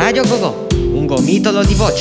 Radio Gogò, un gomitolo di voci.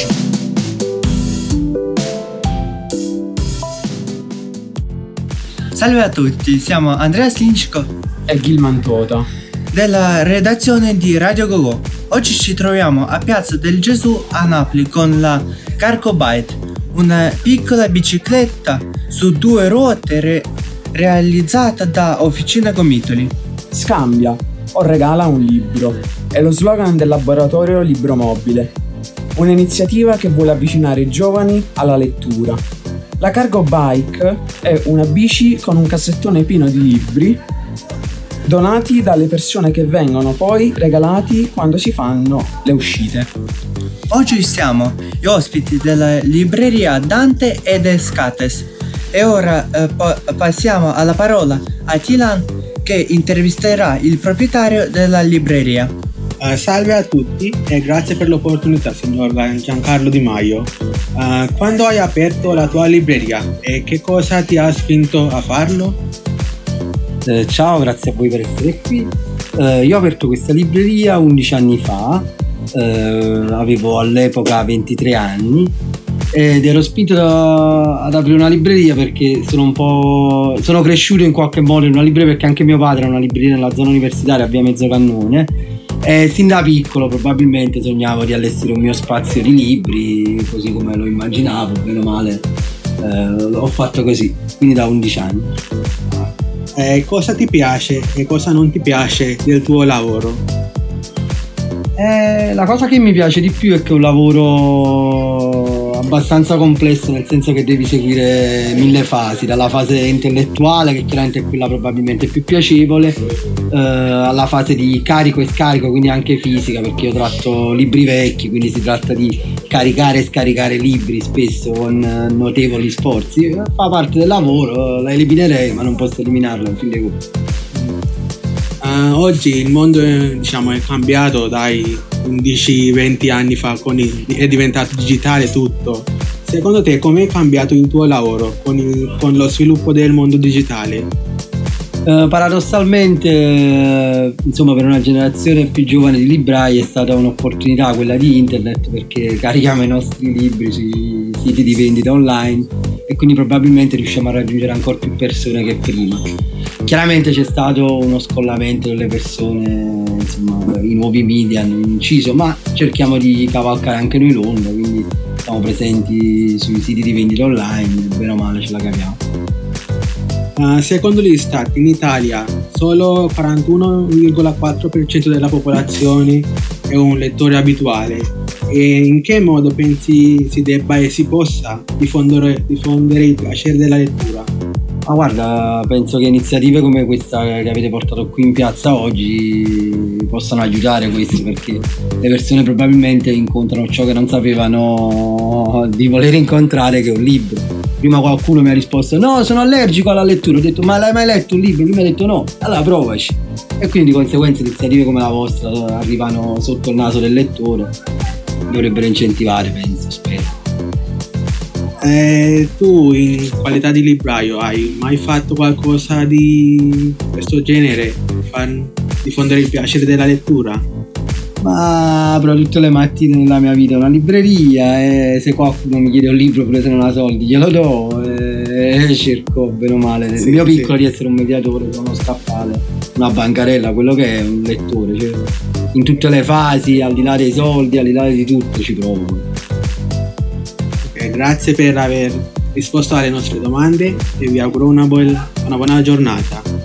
Salve a tutti, siamo Andrea Slinchko e Gilman Tota della redazione di Radio Gogò. Oggi ci troviamo a Piazza del Gesù a Napoli con la Cargo Bike, una piccola bicicletta su due ruote realizzata da Officina Gomitoli. Scambia o regala un libro è lo slogan del laboratorio Libro Mobile, un'iniziativa che vuole avvicinare i giovani alla lettura. La Cargo Bike è una bici con un cassettone pieno di libri donati dalle persone che vengono poi regalati quando si fanno le uscite. Oggi siamo gli ospiti della libreria Dante ed Escates e ora passiamo alla parola a Tilan che intervisterà il proprietario della libreria. Salve a tutti e grazie per l'opportunità, signor Giancarlo Di Maio. Quando hai aperto la tua libreria e che cosa ti ha spinto a farlo? Ciao, grazie a voi per essere qui. Io ho aperto questa libreria 11 anni fa, avevo all'epoca 23 anni ed ero spinto ad aprire una libreria perché sono cresciuto in qualche modo in una libreria, perché anche mio padre ha una libreria nella zona universitaria a via Mezzocannone e sin da piccolo probabilmente sognavo di allestire un mio spazio di libri così come lo immaginavo, bene o male ho fatto così, quindi da 11 anni. Cosa ti piace e cosa non ti piace del tuo lavoro? La cosa che mi piace di più è che è un lavoro abbastanza complesso, nel senso che devi seguire 1000 fasi, dalla fase intellettuale, che chiaramente è quella probabilmente più piacevole, alla fase di carico e scarico, quindi anche fisica, perché io tratto libri vecchi, quindi si tratta di caricare e scaricare libri, spesso con notevoli sforzi. Fa parte del lavoro, la eliminerei ma non posso eliminarla, in fin dei conti. Oggi il mondo è cambiato dai 15-20 anni fa, è diventato digitale tutto. Secondo te come è cambiato il tuo lavoro con lo sviluppo del mondo digitale? Paradossalmente, per una generazione più giovane di librai è stata un'opportunità quella di internet, perché carichiamo i nostri libri sui siti di vendita online e quindi probabilmente riusciamo a raggiungere ancora più persone che prima. Chiaramente c'è stato uno scollamento delle persone, i nuovi media hanno inciso, ma cerchiamo di cavalcare anche noi l'onda, quindi siamo presenti sui siti di vendita online e bene o male ce la capiamo. Secondo gli stati, in Italia solo 41,4% della popolazione è un lettore abituale. E in che modo pensi si debba e si possa diffondere il piacere della lettura? Ma guarda, penso che iniziative come questa che avete portato qui in piazza oggi possano aiutare questo, perché le persone probabilmente incontrano ciò che non sapevano di voler incontrare, che è un libro. Prima qualcuno mi ha risposto: no, sono allergico alla lettura. Ho detto: ma l'hai mai letto un libro? Lui mi ha detto: no. Allora provaci. E quindi di conseguenza iniziative come la vostra arrivano sotto il naso del lettore, dovrebbero incentivare, penso, spero. Tu in qualità di libraio hai mai fatto qualcosa di questo genere? Diffondere il piacere della lettura? Ma apro tutte le mattine nella mia vita una libreria e se qualcuno mi chiede un libro pure se non ha soldi glielo do e cerco bene o male nel mio piccolo di essere un mediatore, uno scaffale, una bancarella, quello che è un lettore, cioè, in tutte le fasi, al di là dei soldi, al di là di tutto ci provo. Grazie per aver risposto alle nostre domande e vi auguro una buona giornata.